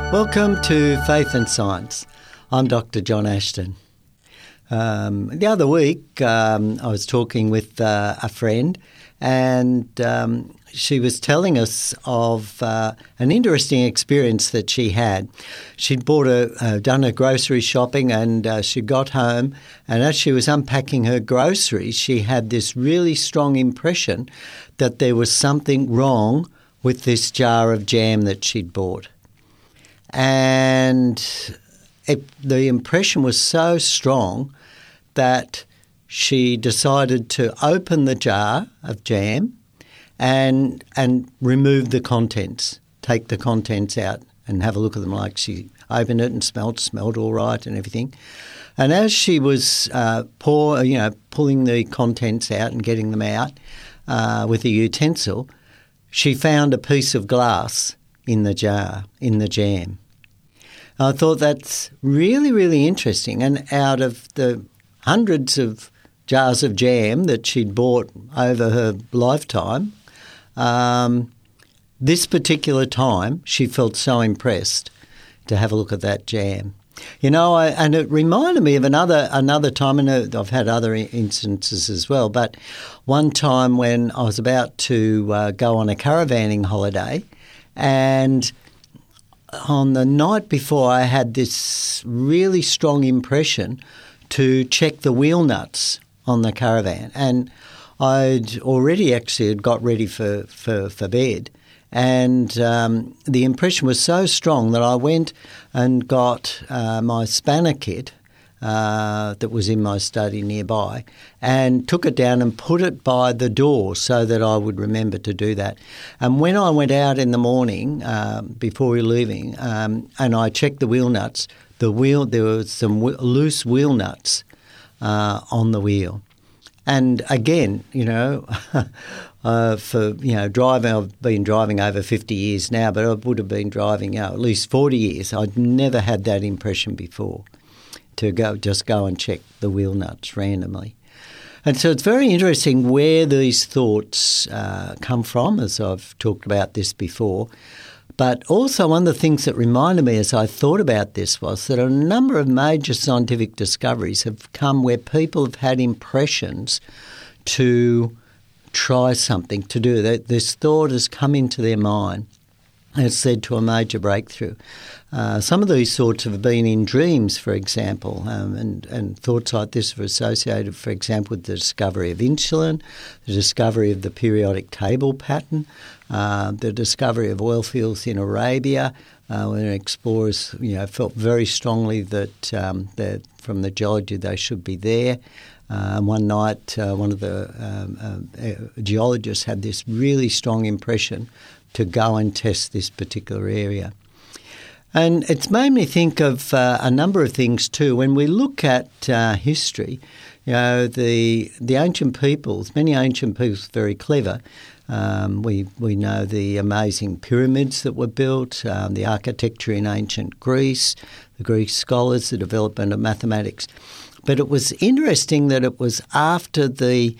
Welcome to Faith and Science. I'm Dr. John Ashton. The other week I was talking with a friend and she was telling us of an interesting experience that she had. She'd done her grocery shopping and she got home, and as she was unpacking her groceries she had this really strong impression that there was something wrong with this jar of jam that she'd bought. And the impression was so strong that she decided to open the jar of jam and remove the contents, take the contents out and have a look at them. Like, she opened it and smelled all right and everything. And as she was pulling the contents out and getting them out with a utensil, she found a piece of glass in the jar, in the jam. I thought that's really, really interesting. And out of the hundreds of jars of jam that she'd bought over her lifetime, this particular time she felt so impressed to have a look at that jam. And it reminded me of another time, and I've had other instances as well, but one time when I was about to go on a caravanning holiday, and on the night before I had this really strong impression to check the wheel nuts on the caravan, and I'd already actually got ready for bed, and the impression was so strong that I went and got my spanner kit that was in my study nearby and took it down and put it by the door so that I would remember to do that. And when I went out in the morning before we were leaving and I checked the wheel nuts, there was some loose wheel nuts on the wheel. And again, driving, I've been driving over 50 years now, but I would have been driving at least 40 years. I'd never had that impression before, to go and check the wheel nuts randomly. And so it's very interesting where these thoughts come from, as I've talked about this before. But also one of the things that reminded me as I thought about this was that a number of major scientific discoveries have come where people have had impressions to try something, to do that. This thought has come into their mind and it's led to a major breakthrough. Some of these thoughts have been in dreams, for example, and thoughts like this are associated, for example, with the discovery of insulin, the discovery of the periodic table pattern, the discovery of oil fields in Arabia, when explorers felt very strongly that from the geology they should be there. One night, one of the geologists had this really strong impression to go and test this particular area. And it's made me think of a number of things too. When we look at history, the ancient peoples, many ancient peoples were very clever. We know the amazing pyramids that were built, the architecture in ancient Greece, the Greek scholars, the development of mathematics. But it was interesting that it was after the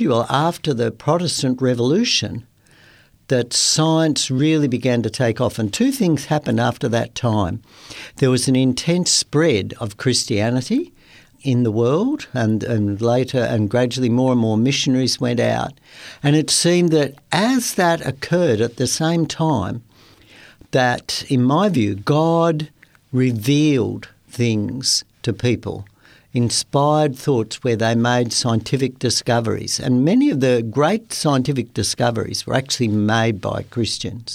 Protestant Revolution that science really began to take off. And two things happened after that time. There was an intense spread of Christianity in the world, and later and gradually more and more missionaries went out. And it seemed that as that occurred at the same time, that, in my view, God revealed things to people, inspired thoughts where they made scientific discoveries. And many of the great scientific discoveries were actually made by Christians.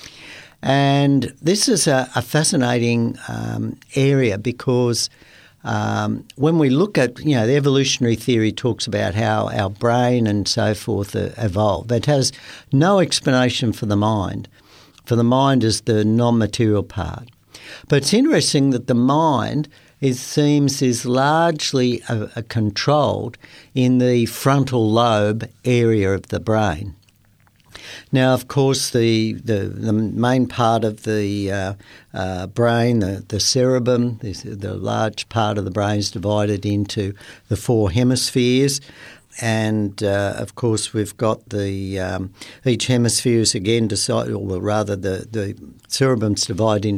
And this is a fascinating area because when we look at, the evolutionary theory talks about how our brain and so forth evolved. It has no explanation for the mind. For the mind is the non-material part. But it's interesting that the mind is largely controlled in the frontal lobe area of the brain. Now, of course, the main part of the brain, the cerebrum, the large part of the brain is divided into the four hemispheres. And, of course, we've got each hemisphere is again decided, or rather the cerebrum's divided into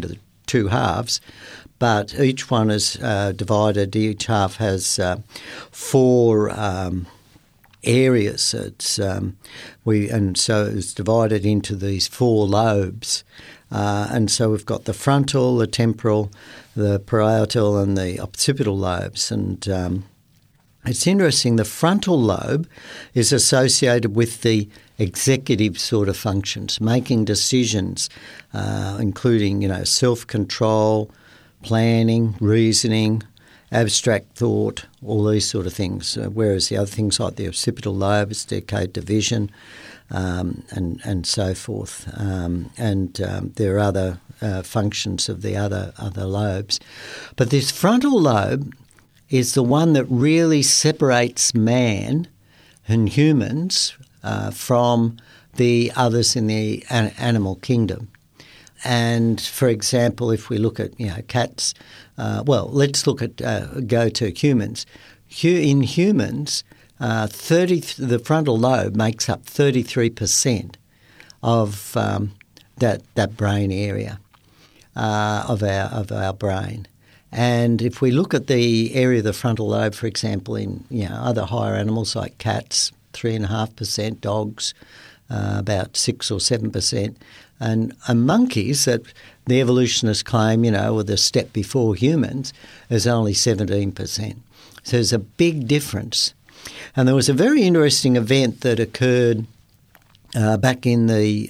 two halves, but each one is divided. Each half has four areas. So it's divided into these four lobes. And so we've got the frontal, the temporal, the parietal and the occipital lobes. And it's interesting, the frontal lobe is associated with the executive sort of functions, making decisions, including, self-control, planning, reasoning, abstract thought, all these sort of things. Whereas the other things like the occipital lobe is dedicated to vision, and so forth. There are other functions of the other lobes. But this frontal lobe is the one that really separates man and humans from the others in the animal kingdom. And, for example, if we look at, cats, let's look at, go to humans. In humans, the frontal lobe makes up 33% of that brain area of our brain. And if we look at the area of the frontal lobe, for example, in other higher animals like cats, 3.5%, dogs, about 6 or 7%, and monkeys that the evolutionists claim, were the step before humans, is only 17%. So there's a big difference. And there was a very interesting event that occurred back in the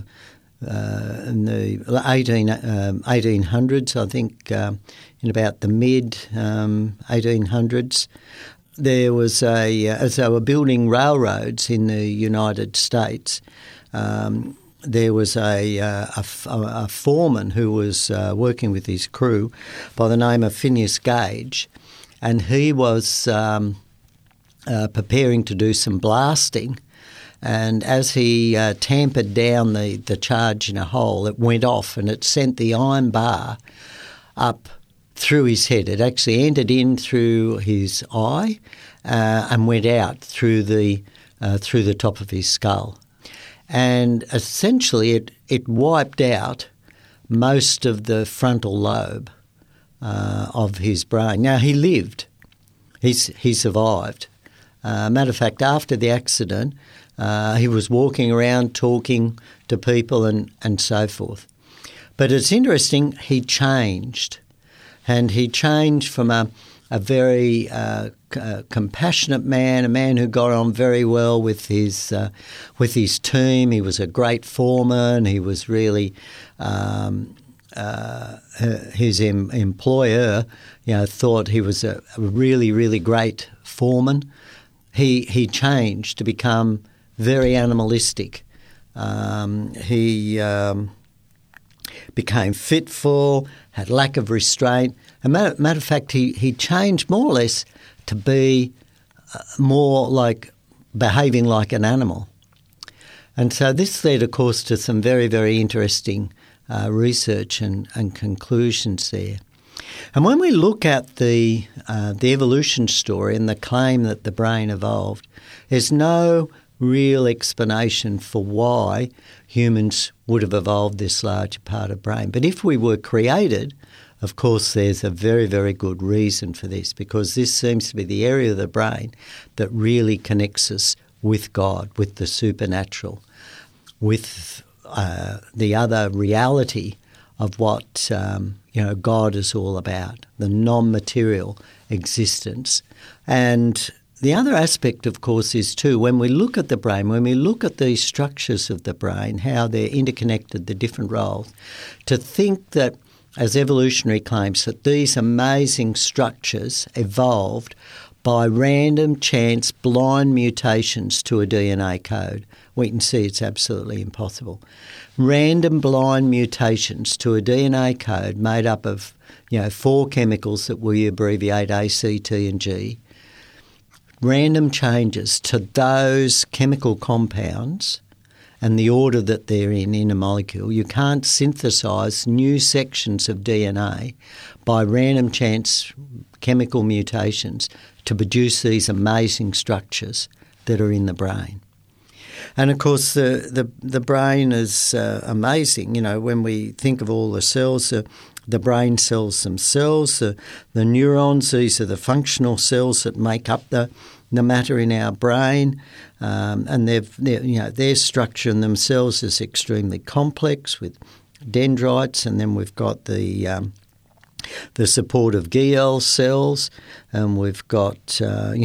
1800s, I think, in about the mid 1800s. There was as they were building railroads in the United States, there was a foreman who was working with his crew by the name of Phineas Gage, and he was preparing to do some blasting. And as he tampered down the charge in a hole, it went off and it sent the iron bar up through his head. It actually entered in through his eye and went out through the top of his skull. And essentially it wiped out most of the frontal lobe of his brain. Now, he lived. He survived. Matter of fact, after the accident, he was walking around talking to people and so forth. But it's interesting, he changed. And he changed from a very compassionate man, a man who got on very well with his team. He was a great foreman. He was really his employer, thought he was a really, really great foreman. He changed to become very animalistic. He became fitful, had lack of restraint. As a matter of fact, he changed more or less to be more like behaving like an animal. And so this led, of course, to some very, very interesting research and conclusions there. And when we look at the evolution story and the claim that the brain evolved, there's no real explanation for why humans would have evolved this large part of brain. But if we were created, of course, there's a very, very good reason for this, because this seems to be the area of the brain that really connects us with God, with the supernatural, with the other reality of what God is all about, the non-material existence. And the other aspect, of course, is too, when we look at the brain, when we look at these structures of the brain, how they're interconnected, the different roles, to think that, as evolutionary claims, that these amazing structures evolved by random chance blind mutations to a DNA code, we can see it's absolutely impossible. Random blind mutations to a DNA code made up of 4 chemicals that we abbreviate A, C, T and G, random changes to those chemical compounds and the order that they're in a molecule. You can't synthesise new sections of DNA by random chance chemical mutations to produce these amazing structures that are in the brain. And of course, the brain is amazing. You know, when we think of all the cells, the brain cells themselves, the neurons, these are the functional cells that make up the matter in our brain, and their structure in themselves is extremely complex with dendrites, and then we've got the support of glial cells, and we've got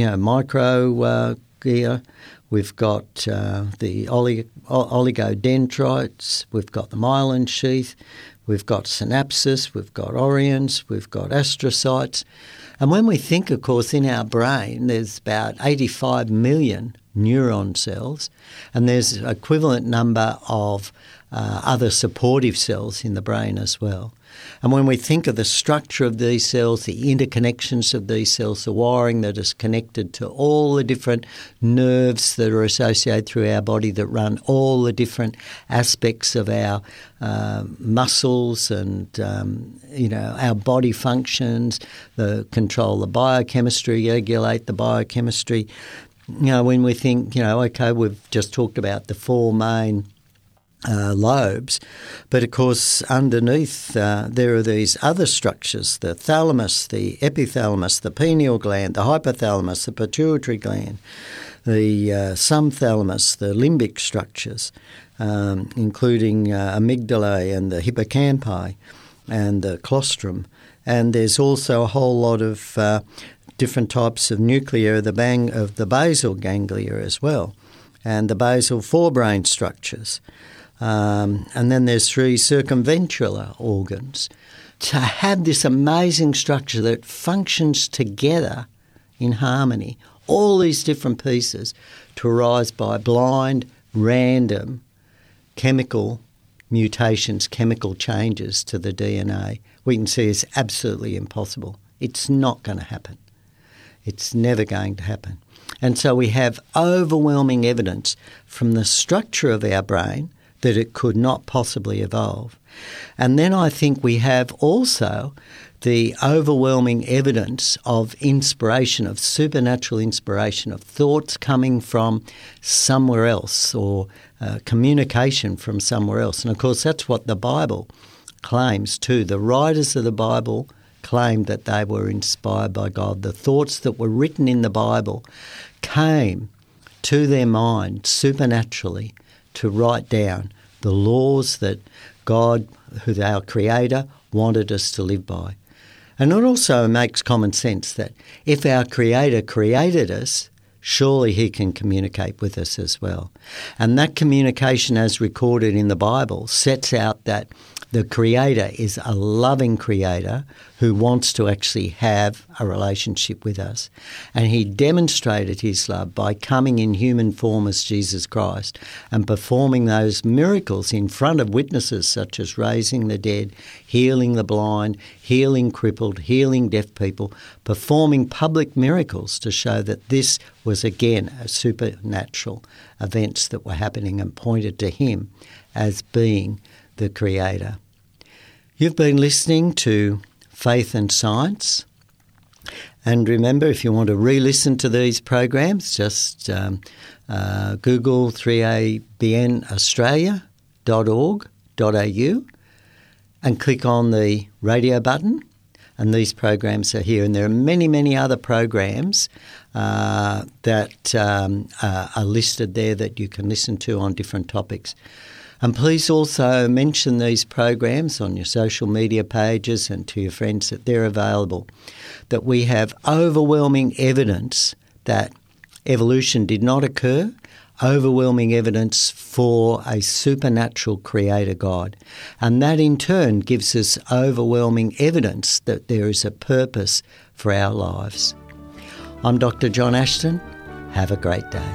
micro glia. We've got the oligodendrites. We've got the myelin sheath. We've got synapses. We've got orions. We've got astrocytes. And when we think, of course, in our brain, there's about 85 million neuron cells, and there's an equivalent number of other supportive cells in the brain as well. And when we think of the structure of these cells, the interconnections of these cells, the wiring that is connected to all the different nerves that are associated through our body that run all the different aspects of our muscles and, our body functions, control the biochemistry, regulate the biochemistry. You know, when we think, we've just talked about the four main lobes, but of course underneath there are these other structures, the thalamus, the epithalamus, the pineal gland, the hypothalamus, the pituitary gland, the subthalamus, the limbic structures, including amygdala and the hippocampi and the colostrum. And there's also a whole lot of different types of nuclei of the basal ganglia as well, and the basal forebrain structures. And then there's 3 circumventricular organs. To have this amazing structure that functions together in harmony, all these different pieces to arise by blind, random chemical mutations, chemical changes to the DNA, we can see is absolutely impossible. It's not going to happen. It's never going to happen. And so we have overwhelming evidence from the structure of our brain that it could not possibly evolve. And then I think we have also the overwhelming evidence of inspiration, of supernatural inspiration, of thoughts coming from somewhere else or communication from somewhere else. And of course that's what the Bible claims too. The writers of the Bible claimed that they were inspired by God. The thoughts that were written in the Bible came to their mind supernaturally to write down the laws that God, who's our Creator, wanted us to live by. And it also makes common sense that if our Creator created us, surely He can communicate with us as well. And that communication, as recorded in the Bible, sets out that the Creator is a loving Creator who wants to actually have a relationship with us. And He demonstrated His love by coming in human form as Jesus Christ and performing those miracles in front of witnesses such as raising the dead, healing the blind, healing crippled, healing deaf people, performing public miracles to show that this was again a supernatural events that were happening and pointed to Him as being the Creator. You've been listening to Faith and Science. And remember, if you want to re-listen to these programs, just Google 3abnaustralia.org.au and click on the radio button, and these programs are here. And there are many, many other programs that are listed there that you can listen to on different topics. And please also mention these programs on your social media pages and to your friends that they're available, that we have overwhelming evidence that evolution did not occur, overwhelming evidence for a supernatural Creator God. And that in turn gives us overwhelming evidence that there is a purpose for our lives. I'm Dr. John Ashton. Have a great day.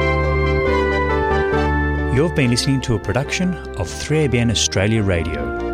You've been listening to a production of 3ABN Australia Radio.